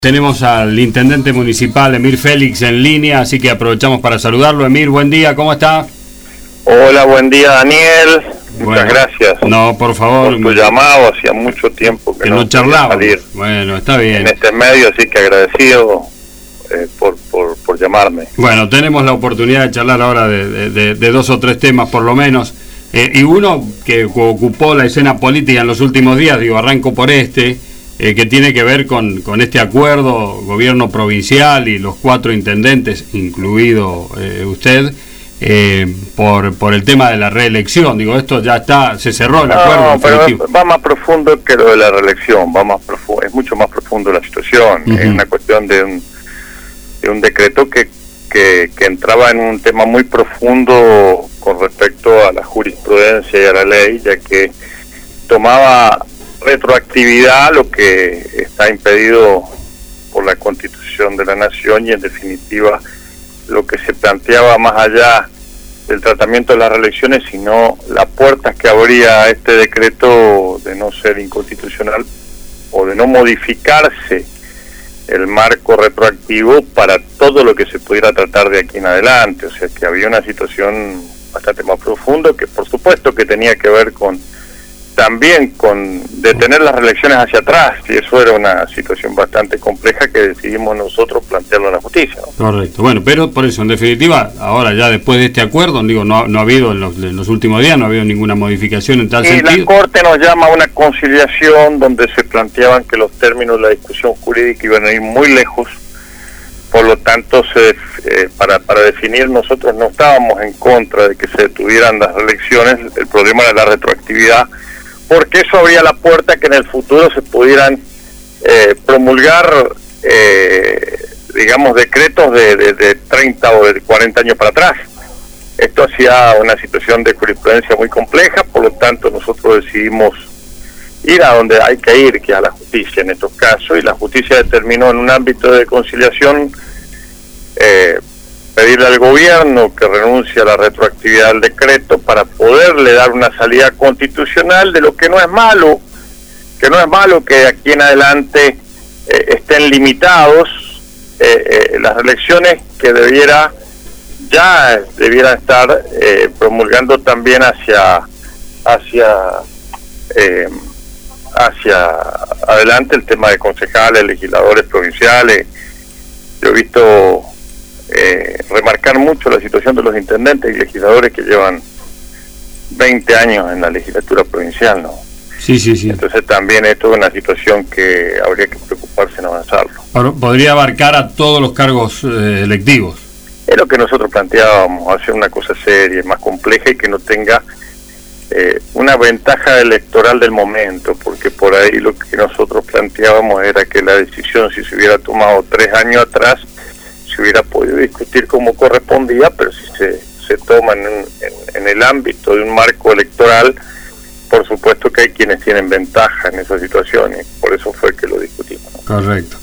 Tenemos al intendente municipal Emir Félix en línea, así que aprovechamos para saludarlo. Emir, buen día, ¿cómo está? Hola, buen día, Daniel. Muchas gracias. No, por favor. Por tu llamado, hacía mucho tiempo que no charlábamos. Salir bueno, está bien. En este medio, así que agradecido por llamarme. Bueno, tenemos la oportunidad de charlar ahora de dos o tres temas por lo menos. Y uno que ocupó la escena política en los últimos días, arranco por que tiene que ver con este acuerdo, gobierno provincial y los 4 intendentes, incluido usted, por el tema de la reelección. Esto ya está, se cerró el acuerdo. Pero va más profundo que lo de la reelección, va más profundo, es mucho más profundo la situación. Es una cuestión de un decreto que entraba en un tema muy profundo con respecto a la jurisprudencia y a la ley, ya que tomaba retroactividad lo que está impedido por la Constitución de la Nación, y en definitiva lo que se planteaba más allá del tratamiento de las reelecciones, sino las puertas que abría este decreto de no ser inconstitucional o de no modificarse el marco retroactivo para todo lo que se pudiera tratar de aquí en adelante. O sea que había una situación bastante más profunda, que por supuesto que tenía que ver también con detener las reelecciones hacia atrás, y eso era una situación bastante compleja que decidimos nosotros plantearlo en la justicia, ¿no? Correcto. Bueno, pero por eso, en definitiva, ahora ya después de este acuerdo, no ha habido en los últimos días, no ha habido ninguna modificación en tal sentido. Y la Corte nos llama a una conciliación donde se planteaban que los términos de la discusión jurídica iban a ir muy lejos. Por lo tanto, para definir, nosotros no estábamos en contra de que se detuvieran las reelecciones. El problema era la retroactividad, porque eso abría la puerta que en el futuro se pudieran promulgar, decretos de 30 o de 40 años para atrás. Esto hacía una situación de jurisprudencia muy compleja. Por lo tanto, nosotros decidimos ir a donde hay que ir, que es a la justicia en estos casos, y la justicia determinó en un ámbito de conciliación pedirle al gobierno que renuncie a la retroactividad del decreto para poderle dar una salida constitucional, de lo que no es malo que aquí en adelante estén limitados las elecciones, que debiera estar promulgando también hacia adelante el tema de concejales, legisladores provinciales. Yo he visto remarcar mucho la situación de los intendentes y legisladores que llevan 20 años en la legislatura provincial, ¿no? Sí. Entonces también esto es una situación que habría que preocuparse en avanzarlo. Podría abarcar a todos los cargos electivos. Es lo que nosotros planteábamos, hacer una cosa seria, más compleja, y que no tenga una ventaja electoral del momento, porque por ahí lo que nosotros planteábamos era que la decisión, si se hubiera tomado 3 años atrás, se hubiera podido discutir como correspondía, pero si se toma en el ámbito de un marco electoral, por supuesto que hay quienes tienen ventaja en esas situaciones. Por eso fue que lo discutimos, ¿no? Correcto.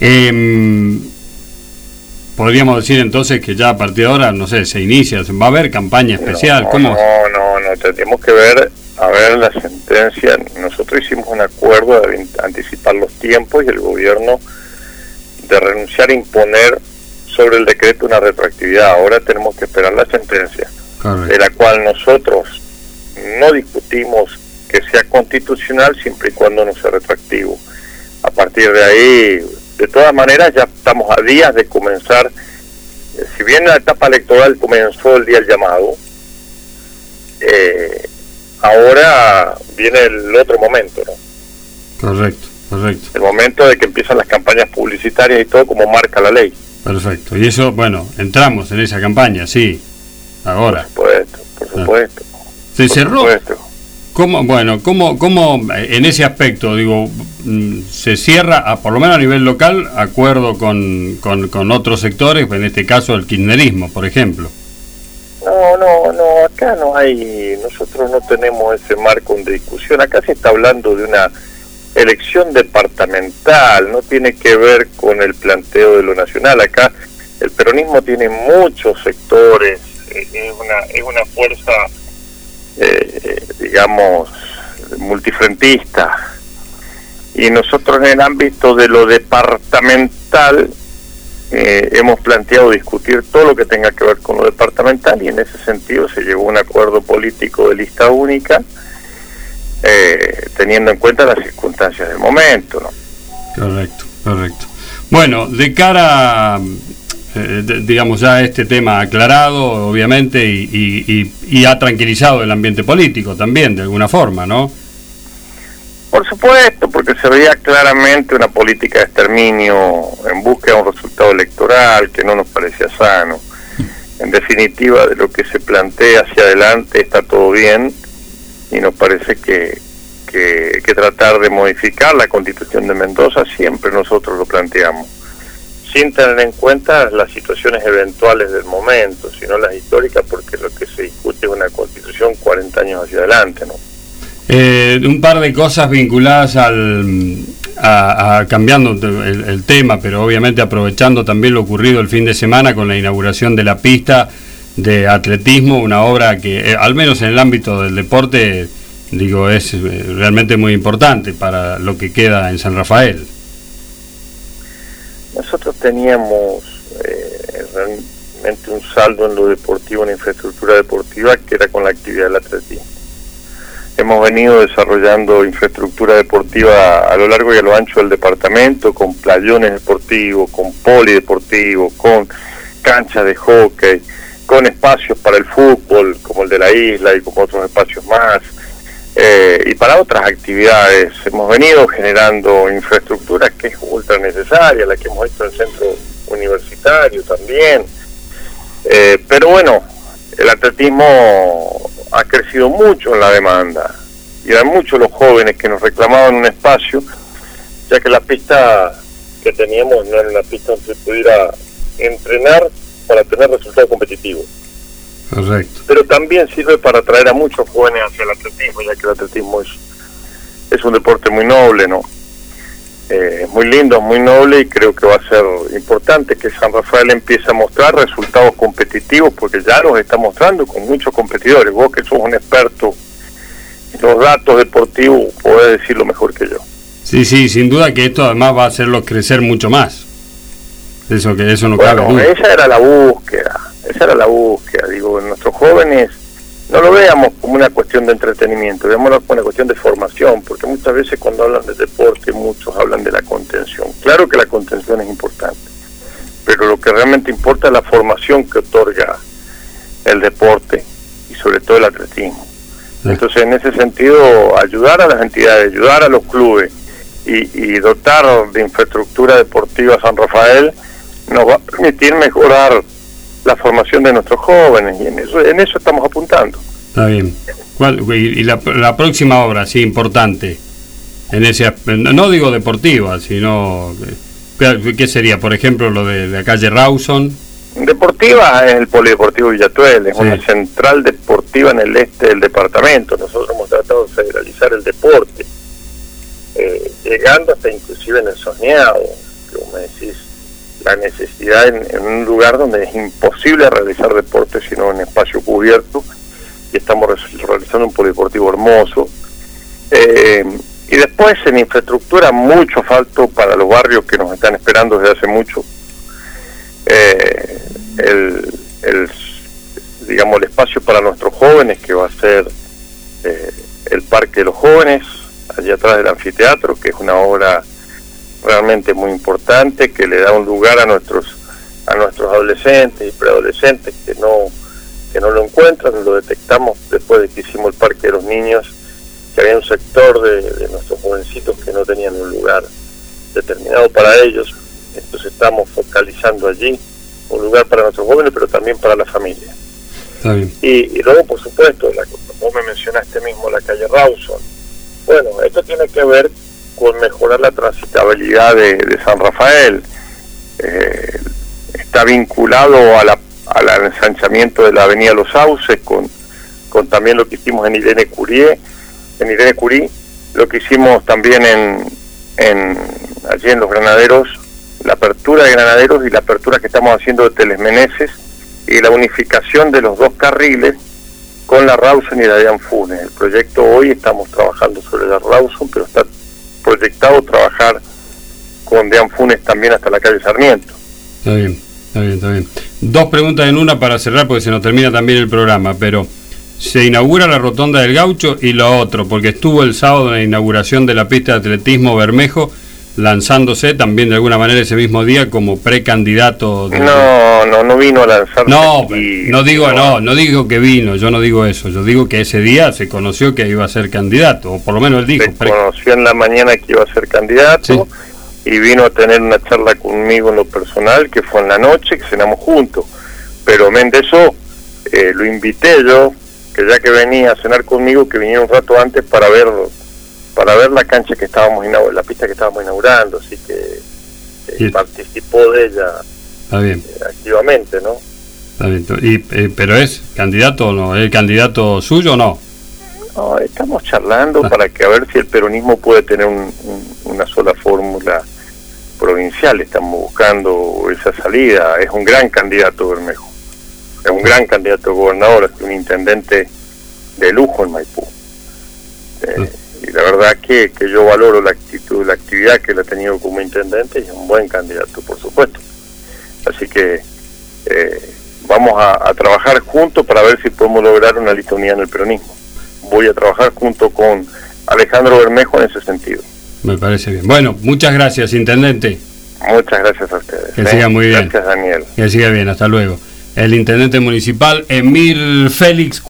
Podríamos decir entonces que ya a partir de ahora, no sé, se inicia, va a haber campaña especial. No, tendríamos que ver la sentencia. Nosotros hicimos un acuerdo de anticipar los tiempos, y el gobierno de renunciar a imponer sobre el decreto una retroactividad. Ahora tenemos que esperar la sentencia. Correcto. De la cual nosotros no discutimos que sea constitucional siempre y cuando no sea retroactivo. A partir de ahí, de todas maneras, ya estamos a días de comenzar. Si bien la etapa electoral comenzó el día del llamado, ahora viene el otro momento, ¿no? Correcto. El momento de que empiezan las campañas publicitarias y todo, como marca la ley. Perfecto. Y eso, entramos en esa campaña, sí, ahora. Por supuesto. ¿Se cerró? ¿Cómo en ese aspecto, se cierra, por lo menos a nivel local, acuerdo con otros sectores, en este caso el kirchnerismo, por ejemplo? No, acá nosotros no tenemos ese marco de discusión. Acá se está hablando de una elección departamental, no tiene que ver con el planteo de lo nacional. Acá el peronismo tiene muchos sectores, es una fuerza multifrentista, Y nosotros en el ámbito de lo departamental hemos planteado discutir todo lo que tenga que ver con lo departamental, y en ese sentido se llegó a un acuerdo político de lista única, teniendo en cuenta las circunstancias del momento, ¿no? Correcto. Bueno, de cara, digamos, ya este tema aclarado, obviamente, y ha tranquilizado el ambiente político también, de alguna forma, ¿no? Por supuesto, porque se veía claramente una política de exterminio en búsqueda de un resultado electoral que no nos parecía sano. En definitiva, de lo que se plantea hacia adelante está todo bien, y nos parece que tratar de modificar la Constitución de Mendoza siempre nosotros lo planteamos, sin tener en cuenta las situaciones eventuales del momento, sino las históricas, porque lo que se discute es una Constitución 40 años hacia adelante, ¿no? Un par de cosas vinculadas a cambiando el tema, pero obviamente aprovechando también lo ocurrido el fin de semana con la inauguración de la pista de atletismo, una obra que al menos en el ámbito del deporte, digo, es realmente muy importante para lo que queda en San Rafael. Nosotros teníamos realmente un saldo en lo deportivo, en infraestructura deportiva, que era con la actividad del atletismo. Hemos venido desarrollando infraestructura deportiva a lo largo y a lo ancho del departamento, con playones deportivos, con polideportivos, con canchas de hockey, con espacios para el fútbol, como el de la isla y como otros espacios más, y para otras actividades. Hemos venido generando infraestructura que es ultra necesaria, la que hemos hecho en el centro universitario también. Pero bueno, el atletismo ha crecido mucho en la demanda, y eran muchos los jóvenes que nos reclamaban un espacio, ya que la pista que teníamos no era una pista donde se pudiera entrenar para tener resultados competitivos. Correcto. Pero también sirve para atraer a muchos jóvenes hacia el atletismo, ya que el atletismo es un deporte muy noble, ¿no? Muy lindo, muy noble, y creo que va a ser importante que San Rafael empiece a mostrar resultados competitivos, porque ya los está mostrando con muchos competidores. Vos, que sos un experto en los datos deportivos, podés decirlo mejor que yo. Sí, sin duda que esto además va a hacerlos crecer mucho más. Eso no cabe duda. Esa era la búsqueda, digo, nuestros jóvenes no lo veamos como una cuestión de entretenimiento, veámoslo como una cuestión de formación, porque muchas veces cuando hablan de deporte, muchos hablan de la contención. Claro que la contención es importante, pero lo que realmente importa es la formación que otorga el deporte, y sobre todo el atletismo. Entonces, en ese sentido, ayudar a las entidades, ayudar a los clubes y dotar de infraestructura deportiva a San Rafael nos va a permitir mejorar la formación de nuestros jóvenes, y en eso estamos apuntando. Está bien. Y la próxima obra, sí, importante, en ese, no digo deportiva, sino, ¿qué sería? Por ejemplo, lo de la calle Rawson. Deportiva es el Polideportivo Villatuel, es una central deportiva en el este del departamento. Nosotros hemos tratado de federalizar el deporte, llegando hasta inclusive en el soñado, que vos me decís, la necesidad en un lugar donde es imposible realizar deporte sino en espacio cubierto, y estamos realizando un polideportivo hermoso. Y después en infraestructura mucho asfalto para los barrios que nos están esperando desde hace mucho. Digamos, el espacio para nuestros jóvenes, que va a ser el Parque de los Jóvenes, allá atrás del anfiteatro, que es una obra realmente muy importante, que le da un lugar a nuestros adolescentes y preadolescentes que no lo encuentran. Lo detectamos después de que hicimos el Parque de los Niños, que había un sector de nuestros jovencitos que no tenían un lugar determinado para ellos. Entonces estamos focalizando allí un lugar para nuestros jóvenes, pero también para la familia. Está bien. Y luego, por supuesto, vos me mencionaste mismo la calle Rawson. Bueno, esto tiene que ver con mejorar la transitabilidad de San Rafael. Está vinculado al ensanchamiento de la avenida Los Sauces, con también lo que hicimos en Irene Curí, lo que hicimos también allí en Los Granaderos, la apertura de Granaderos y la apertura que estamos haciendo de Teles Meneses, y la unificación de los dos carriles con la Rawson y la de Anfunes. El proyecto, hoy estamos trabajando sobre la Rawson, pero está proyectado trabajar con Deán Funes también hasta la calle Sarmiento. Está bien, está bien, está bien. Dos preguntas en una para cerrar, porque se nos termina también el programa, pero se inaugura la Rotonda del Gaucho y lo otro, porque estuvo el sábado en la inauguración de la pista de atletismo Bermejo, lanzándose también de alguna manera ese mismo día como precandidato. No vino a lanzarse. No digo que vino, yo no digo eso, yo digo que ese día se conoció que iba a ser candidato, o por lo menos él dijo. Se conoció en la mañana que iba a ser candidato, sí, y vino a tener una charla conmigo en lo personal, que fue en la noche, que cenamos juntos. Pero eso lo invité yo, que ya que venía a cenar conmigo, que viniera un rato antes para ver la cancha que estábamos la pista que estábamos inaugurando, así que participó de ella. Está bien. Activamente, ¿no? Está bien. ¿Pero es candidato o no? ¿Es candidato suyo o no? No, estamos charlando para que a ver si el peronismo puede tener una sola fórmula provincial. Estamos buscando esa salida. Es un gran candidato Bermejo, es un gran candidato a gobernador, es un intendente de lujo en Maipú. Y la verdad que yo valoro la actitud, la actividad que él ha tenido como intendente, y es un buen candidato, por supuesto. Así que vamos a trabajar juntos para ver si podemos lograr una lista unida en el peronismo. Voy a trabajar junto con Alejandro Bermejo en ese sentido. Me parece bien. Bueno, muchas gracias, intendente. Muchas gracias a ustedes. Que siga muy bien. Gracias, Daniel. Que siga bien, hasta luego. El intendente municipal Emir Félix.